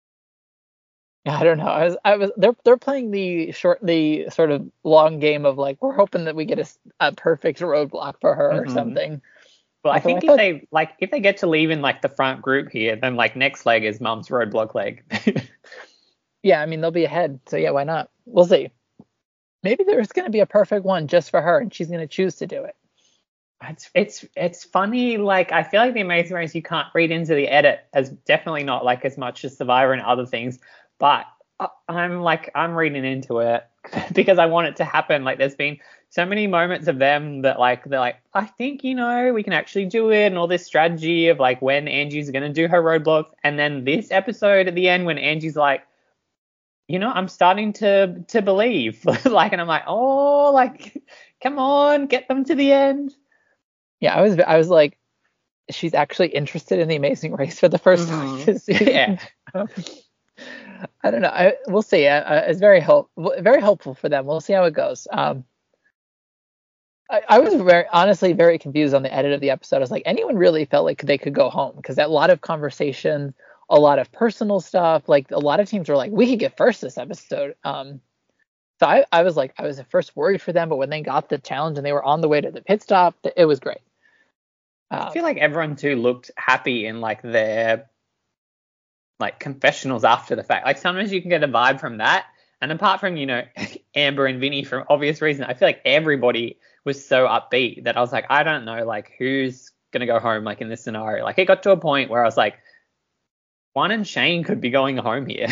I don't know. I was, I was. They're they're playing the short, the sort of long game of like we're hoping that we get a, a perfect roadblock for her mm-hmm. or something. Well, I think I if they like if they get to leave in like the front group here, then like next leg is Mum's roadblock leg. Yeah, I mean they'll be ahead, so yeah, why not? We'll see. Maybe there's going to be a perfect one just for her, and she's going to choose to do it. It's it's it's funny. Like I feel like the Amazing Race you can't read into the edit as definitely not like as much as Survivor and other things. But I'm like, I'm reading into it because I want it to happen. Like there's been so many moments of them that like, they're like, I think, you know, we can actually do it. And all this strategy of like when Angie's going to do her roadblocks. And then this episode at the end when Angie's like, you know, I'm starting to, to believe like, and I'm like, oh, like, come on, get them to the end. Yeah. I was, I was like, she's actually interested in the Amazing Race for the first mm-hmm. time this season. Yeah. I don't know. I, we'll see. Uh, it's very help, very helpful for them. We'll see how it goes. Um, I, I was very, honestly, very confused on the edit of the episode. I was like, anyone really felt like they could go home? Because a lot of conversations, a lot of personal stuff. Like a lot of teams were like, we could get first this episode. Um, so I, I was like, I was at first worried for them, but when they got the challenge and they were on the way to the pit stop, it was great. Um, I feel like everyone too looked happy in like their like confessionals after the fact. Like sometimes you can get a vibe from that. And apart from, you know, Amber and Vinny for obvious reason, I feel like everybody was so upbeat that I was like, I don't know, like who's going to go home like in this scenario. Like it got to a point where I was like, Juan and Shane could be going home here.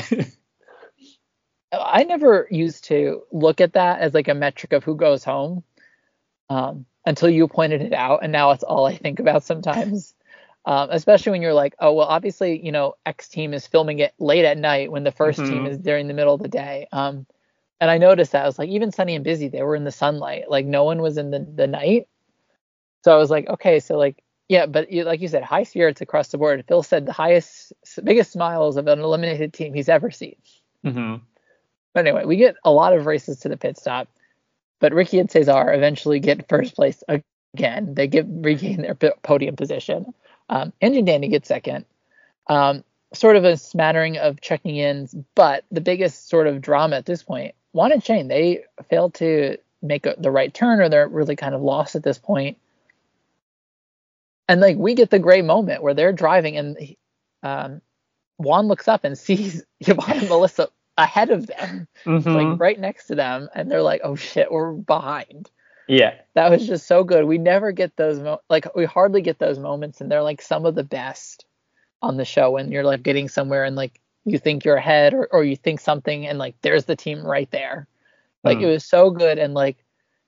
I never used to look at that as like a metric of who goes home um, until you pointed it out. And now it's all I think about sometimes. Um, especially when you're like, oh, well, obviously, you know, X team is filming it late at night when the first mm-hmm. team is during the middle of the day. Um, and I noticed that I was like, even Sunny and Busy, they were in the sunlight. Like no one was in the, the night. So I was like, okay, so like, yeah, but you, like you said, high spirits across the board. Phil said the highest, biggest smiles of an eliminated team he's ever seen. Mm-hmm. But anyway, we get a lot of races to the pit stop. But Ricky and Cesar eventually get first place again. They get regain their podium position. Um, Angie and Danny get second. Um, sort of a smattering of checking ins, but the biggest sort of drama at this point, Juan and Shane, they failed to make a, the right turn, or they're really kind of lost at this point. And like we get the gray moment where they're driving and um, Juan looks up and sees Yvonne and Melissa ahead of them, mm-hmm. like right next to them, and they're like, oh shit, we're behind. Yeah, that was just so good. We never get those mo- like we hardly get those moments, and they're like some of the best on the show when you're like getting somewhere and like you think you're ahead or, or you think something and like there's the team right there. Like mm. it was so good. And like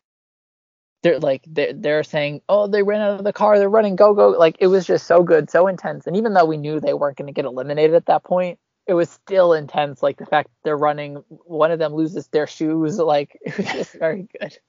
they're like they're, they're saying, oh, they ran out of the car, they're running, go go. Like it was just so good, so intense. And even though we knew they weren't going to get eliminated at that point, it was still intense. Like the fact they're running, one of them loses their shoes. Like it was just very good.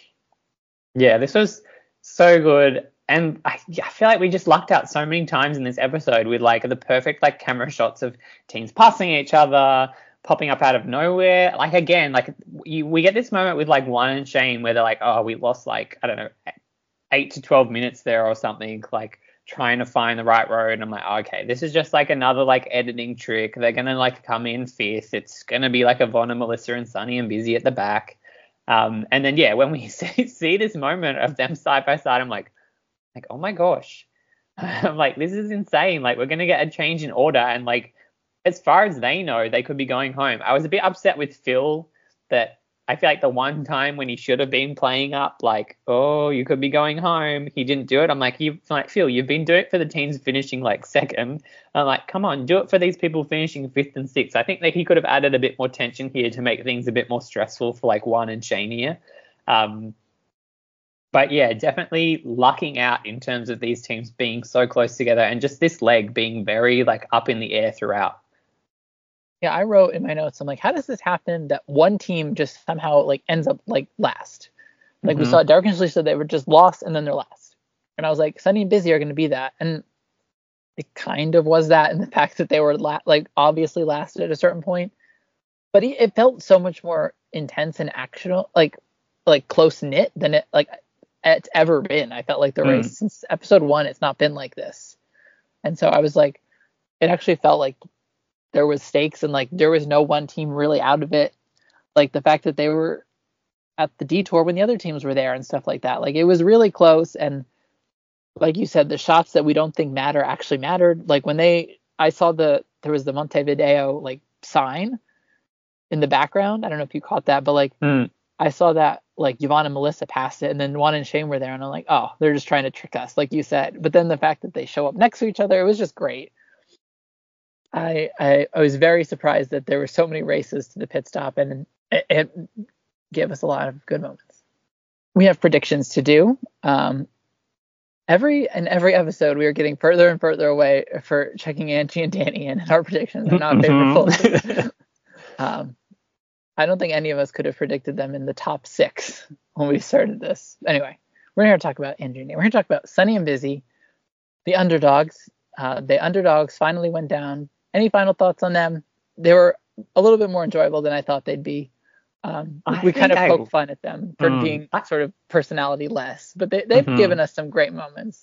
Yeah, this was so good. And I, I feel like we just lucked out so many times in this episode with like the perfect like camera shots of teams passing each other, popping up out of nowhere. Like again, like you, we get this moment with like Juan and Shane where they're like, oh, we lost like, I don't know, eight to twelve minutes there or something, like trying to find the right road. And I'm like, oh, okay, this is just like another like editing trick. They're going to like come in fifth. It's going to be like Yvonne and Melissa and Sunny and Busy at the back. Um, and then, yeah, when we see, see this moment of them side by side, I'm like, like, oh my gosh, I'm like, this is insane. Like, we're going to get a change in order. And like, as far as they know, they could be going home. I was a bit upset with Phil that I feel like the one time when he should have been playing up, like, oh, you could be going home, he didn't do it. I'm like, you like Phil, you've been doing it for the teams finishing like second. I'm like, come on, do it for these people finishing fifth and sixth. I think that he could have added a bit more tension here to make things a bit more stressful for like Juan and Shane here. Um, but yeah, definitely lucking out in terms of these teams being so close together and just this leg being very like up in the air throughout. Yeah, I wrote in my notes, I'm like, how does this happen that one team just somehow like ends up like last? Like mm-hmm. we saw Derek and Shalisa, they were just lost and then they're last. And I was like, Sunny and Busy are going to be that. And it kind of was that in the fact that they were la- like obviously last at a certain point. But it, it felt so much more intense and actional, like like close knit than it like it's ever been. I felt like the mm. race since episode one, it's not been like this. And so I was like, it actually felt like there was stakes and like there was no one team really out of it. Like the fact that they were at the detour when the other teams were there and stuff like that. Like it was really close. And like you said, the shots that we don't think matter actually mattered. Like when they, I saw the, there was the Montevideo like sign in the background. I don't know if you caught that, but like mm. I saw that like Yvonne and Melissa passed it and then Juan and Shane were there. And I'm like, oh, they're just trying to trick us, like you said. But then the fact that they show up next to each other, it was just great. I, I I was very surprised that there were so many races to the pit stop, and it, it gave us a lot of good moments. We have predictions to do. Um, every and every episode, we are getting further and further away for checking Angie and Danny in, and our predictions are not favorable. um, I don't think any of us could have predicted them in the top six when we started this. Anyway, we're here to talk about Angie and Danny. We're here to talk about Sunny and Busy, the underdogs. Uh, the underdogs finally went down. Any final thoughts on them? They were a little bit more enjoyable than I thought they'd be. Um, we, we kind of I, poke fun at them for mm, being sort of personality less, but they, they've mm-hmm. given us some great moments.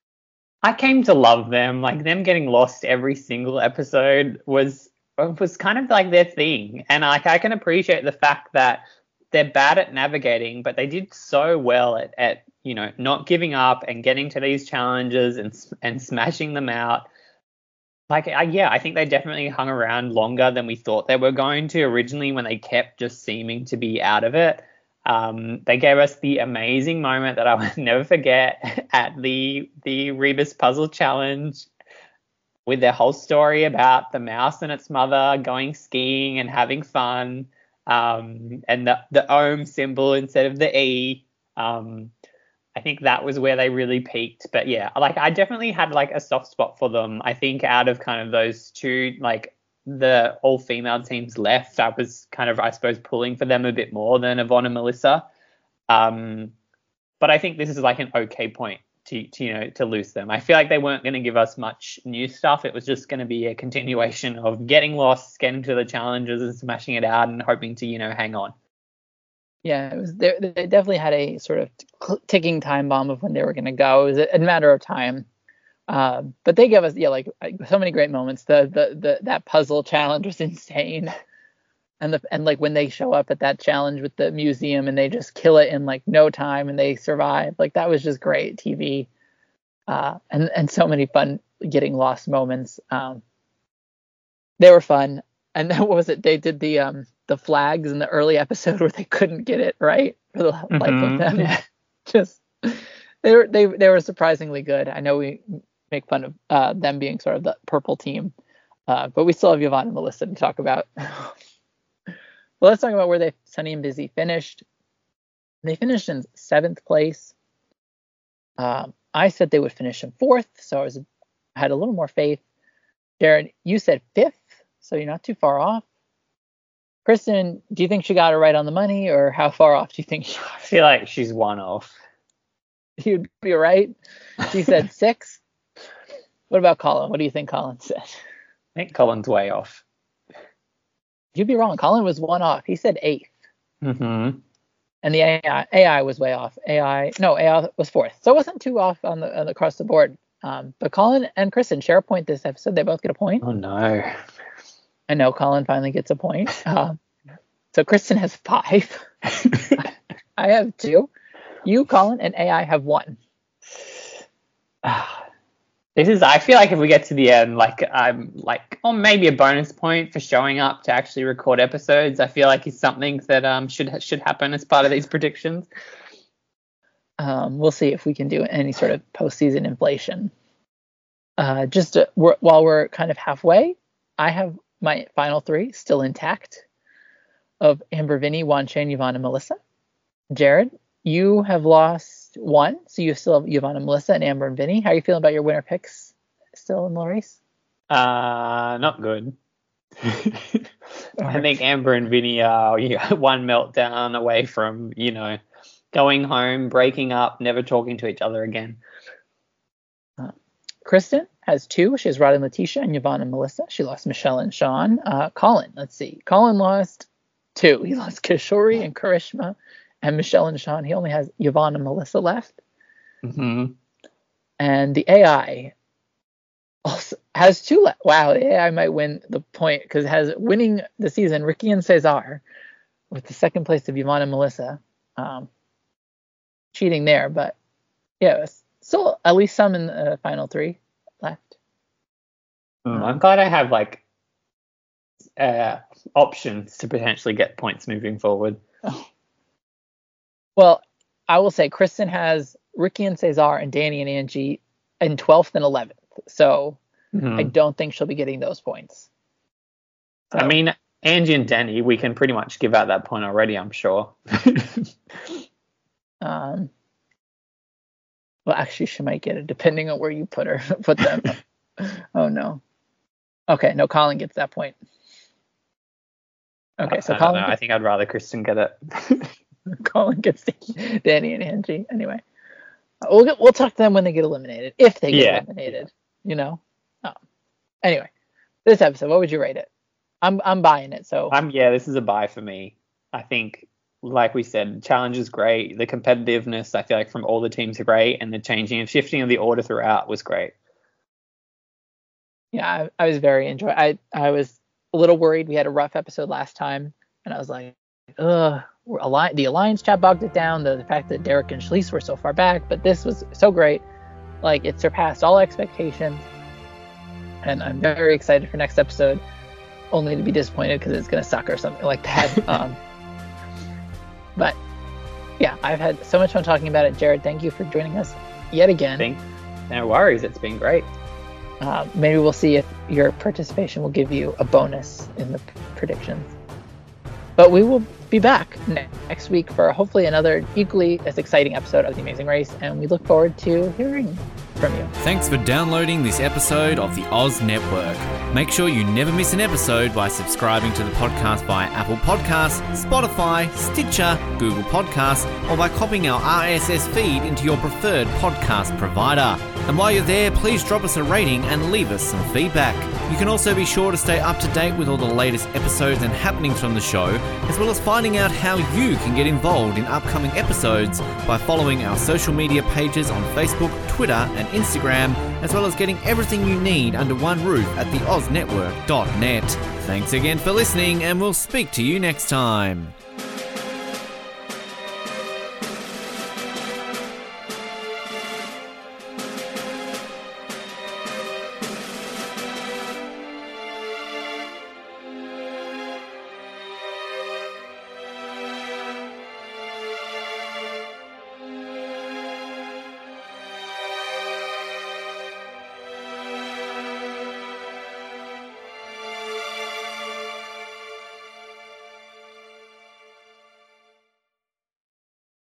I came to love them. Like them getting lost every single episode was was kind of like their thing, and like I can appreciate the fact that they're bad at navigating, but they did so well at, at you know not giving up and getting to these challenges and and smashing them out. Like, I, yeah, I think they definitely hung around longer than we thought they were going to originally when they kept just seeming to be out of it. Um, they gave us the amazing moment that I will never forget at the the Rebus Puzzle Challenge with their whole story about the mouse and its mother going skiing and having fun, um, and the, the Ohm symbol instead of the E. Um, I think that was where they really peaked. But yeah, like I definitely had like a soft spot for them. I think out of kind of those two, like the all female teams left, I was kind of, I suppose, pulling for them a bit more than Yvonne and Melissa. Um, but I think this is like an okay point to, to, you know, to lose them. I feel like they weren't going to give us much new stuff. It was just going to be a continuation of getting lost, getting to the challenges and smashing it out and hoping to, you know, hang on. Yeah, it was. They, they definitely had a sort of ticking time bomb of when they were going to go. It was a, a matter of time. Um, but they gave us, yeah, like so many great moments. The the the that puzzle challenge was insane, and the and like when they show up at that challenge with the museum and they just kill it in like no time and they survive. Like that was just great T V. Uh, and and so many fun getting lost moments. Um, they were fun. And then what was it? They did the um the flags in the early episode where they couldn't get it right for the life mm-hmm. of them. Just they were they they were surprisingly good. I know we make fun of uh, them being sort of the purple team. Uh, but we still have Yvonne and Melissa to talk about. Well, let's talk about where they Sunny and Busy finished. They finished in seventh place. Um, I said they would finish in fourth, so I was had a little more faith. Jared, you said fifth, so you're not too far off. Kristen, do you think she got it right on the money, or how far off do you think she I feel like she's one off. You'd be right. She said six. What about Colin? What do you think Colin said? I think Colin's way off. You'd be wrong. Colin was one off. He said eighth. Mm-hmm. And the A I, A I was way off. A I, no, A I was fourth. So it wasn't too off on the, on the across the board. Um, but Colin and Kristen share a point this episode. They both get a point. Oh, no. I know Colin finally gets a point. Uh, so Kristen has five. I have two. You, Colin, and A I have one. This is, I feel like if we get to the end, like, I'm like, or maybe a bonus point for showing up to actually record episodes. I feel like it's something that um should should happen as part of these predictions. Um, we'll see if we can do any sort of postseason inflation. Uh, just to, we're, while we're kind of halfway, I have my final three still intact of Amber, Vinny, Wan Chen, Yvonne, and Melissa. Jared, you have lost one, so you still have Yvonne and Melissa and Amber and Vinny. How are you feeling about your winner picks still in the race? Uh, not good. I think Amber and Vinny are yeah, one meltdown away from, you know, going home, breaking up, never talking to each other again. Uh, Kristen has two. She has Rod and Letitia and Yvonne and Melissa. She lost Michelle and Sean. Uh, Colin, let's see. Colin lost two. He lost Kishori and Karishma and Michelle and Sean. He only has Yvonne and Melissa left. Mm-hmm. And the A I also has two left. Wow, the A I might win the point because it has winning the season Ricky and Cesar with the second place of Yvonne and Melissa. Um, cheating there, but yeah, still at least some in the final three left. Mm, I'm glad I have like uh, options to potentially get points moving forward. Oh. Well, I will say Kristen has Ricky and Cesar and Danny and Angie in twelfth and eleventh. So mm-hmm. I don't think she'll be getting those points. So, I mean, Angie and Danny, we can pretty much give out that point already, I'm sure. um. Well, actually, she might get it depending on where you put her. Put them. Oh, no. Okay, no, Colin gets that point. Okay, so I Colin. Gets, I think I'd rather Kristen get it. Colin gets Danny and Angie. Anyway, we'll get, we'll talk to them when they get eliminated, if they get yeah. eliminated. You know. Oh. Anyway, this episode, what would you rate it? I'm I'm buying it. So. I'm yeah. This is a buy for me. I think, like we said, challenge is great. The competitiveness, I feel like, from all the teams are great, and the changing and shifting of the order throughout was great. Yeah, I, I was very enjoy. I I was a little worried. We had a rough episode last time, and I was like, ugh. Alli- the Alliance chat bogged it down. The, the fact that Derek and Schlese were so far back, but this was so great. Like, it surpassed all expectations, and I'm very excited for next episode. Only to be disappointed because it's gonna suck or something like that. um, but yeah, I've had so much fun talking about it. Jared, thank you for joining us yet again. Thanks. No worries. It's been great. Uh, maybe we'll see if your participation will give you a bonus in the p- predictions. But we will be back ne- next week for hopefully another equally as exciting episode of The Amazing Race, and we look forward to hearing from you. Thanks for downloading this episode of the Oz Network. Make sure you never miss an episode by subscribing to the podcast via Apple Podcasts, Spotify, Stitcher, Google Podcasts, or by copying our R S S feed into your preferred podcast provider. And while you're there, please drop us a rating and leave us some feedback. You can also be sure to stay up to date with all the latest episodes and happenings from the show, as well as finding out how you can get involved in upcoming episodes by following our social media pages on Facebook, Twitter, and Instagram, as well as getting everything you need under one roof at the oz network dot net. Thanks again for listening, and we'll speak to you next time.